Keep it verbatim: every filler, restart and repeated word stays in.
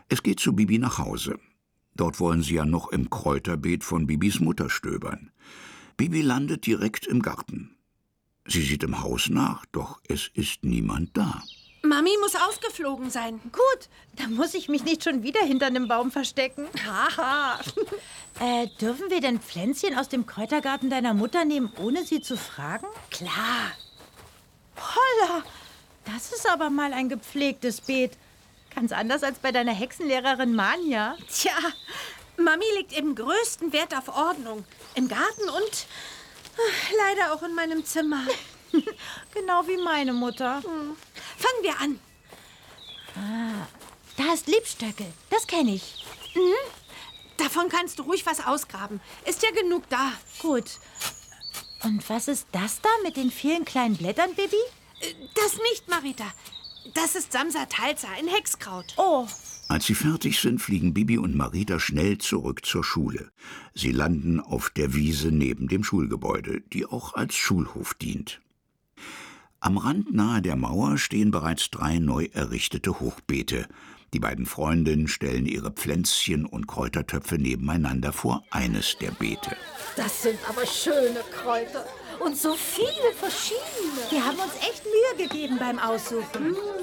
Es geht zu Bibi nach Hause. Dort wollen sie ja noch im Kräuterbeet von Bibis Mutter stöbern. Bibi landet direkt im Garten. Sie sieht im Haus nach, doch es ist niemand da. Mami muss aufgeflogen sein. Gut, dann muss ich mich nicht schon wieder hinter einem Baum verstecken. Haha. äh, dürfen wir denn Pflänzchen aus dem Kräutergarten deiner Mutter nehmen, ohne sie zu fragen? Klar. Holla, das ist aber mal ein gepflegtes Beet. Ganz anders als bei deiner Hexenlehrerin Manja. Tja, Mami legt eben größten Wert auf Ordnung. Im Garten und ach, leider auch in meinem Zimmer. Genau wie meine Mutter. Hm. Fangen wir an. Ah, da ist Liebstöckel. Das kenne ich. Mhm. Davon kannst du ruhig was ausgraben. Ist ja genug da. Gut. Und was ist das da mit den vielen kleinen Blättern, Bibi? Das nicht, Marita. Das ist Samsatalza, ein Hexkraut. Oh. Als sie fertig sind, fliegen Bibi und Marita schnell zurück zur Schule. Sie landen auf der Wiese neben dem Schulgebäude, die auch als Schulhof dient. Am Rand nahe der Mauer stehen bereits drei neu errichtete Hochbeete. Die beiden Freundinnen stellen ihre Pflänzchen und Kräutertöpfe nebeneinander vor eines der Beete. Das sind aber schöne Kräuter und so viele verschiedene. Wir haben uns echt Mühe gegeben beim Aussuchen. Mmh.